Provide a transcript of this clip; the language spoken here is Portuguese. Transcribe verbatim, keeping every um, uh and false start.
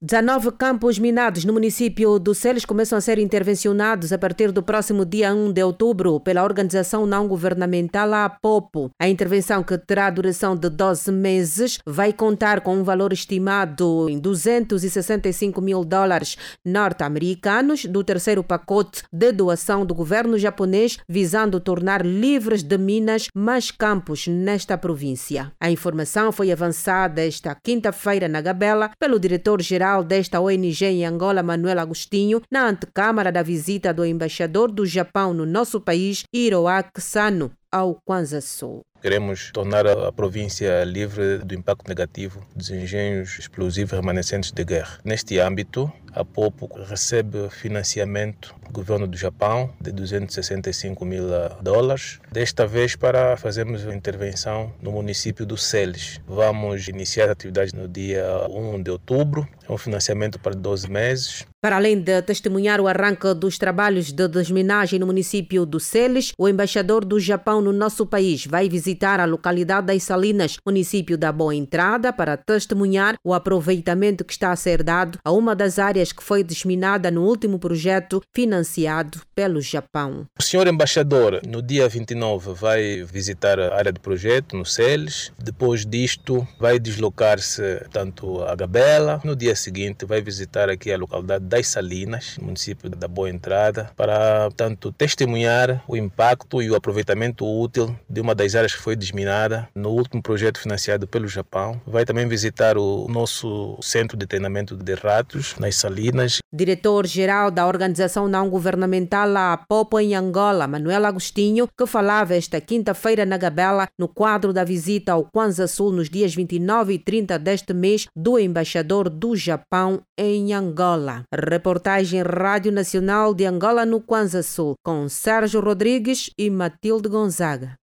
dezenove campos minados no município do Celes começam a ser intervencionados a partir do próximo dia um de outubro pela organização não-governamental APOPO. A intervenção, que terá duração de doze meses, vai contar com um valor estimado em duzentos e sessenta e cinco mil dólares norte-americanos do terceiro pacote de doação do governo japonês, visando tornar livres de minas mais campos nesta província. A informação foi avançada esta quinta-feira na Gabela pelo diretor-geral desta O N G em Angola, Manuel Agostinho, na antecâmara da visita do embaixador do Japão no nosso país, Hiroaki Sano, ao Kwanza Sul. Queremos tornar a província livre do impacto negativo dos engenhos explosivos remanescentes de guerra. Neste âmbito, a POPO recebe financiamento do governo do Japão de duzentos e sessenta e cinco mil dólares, desta vez para fazermos uma intervenção no município do Celes. Vamos iniciar atividades no dia um de outubro, é um financiamento para doze meses. Para além de testemunhar o arranque dos trabalhos de desminagem no município do Celes, o embaixador do Japão no nosso país vai visitar a localidade das Salinas, município da Boa Entrada, para testemunhar o aproveitamento que está a ser dado a uma das áreas que foi desminada no último projeto financiado pelo Japão. O senhor embaixador, no dia vinte e nove, vai visitar a área do projeto no Celes. Depois disto, vai deslocar-se tanto a Gabela. No dia seguinte, vai visitar aqui a localidade das Salinas, município da Boa Entrada, para, tanto, testemunhar o impacto e o aproveitamento útil de uma das áreas que foi desminada no último projeto financiado pelo Japão. Vai também visitar o nosso centro de treinamento de ratos nas Salinas. Diretor-geral da organização não-governamental APOPO em Angola, Manuel Agostinho, que falava esta quinta-feira na Gabela, no quadro da visita ao Kwanza Sul nos dias vinte e nove e trinta deste mês do embaixador do Japão em Angola. Reportagem Rádio Nacional de Angola no Kwanza Sul, com Sérgio Rodrigues e Matilde Gonzaga.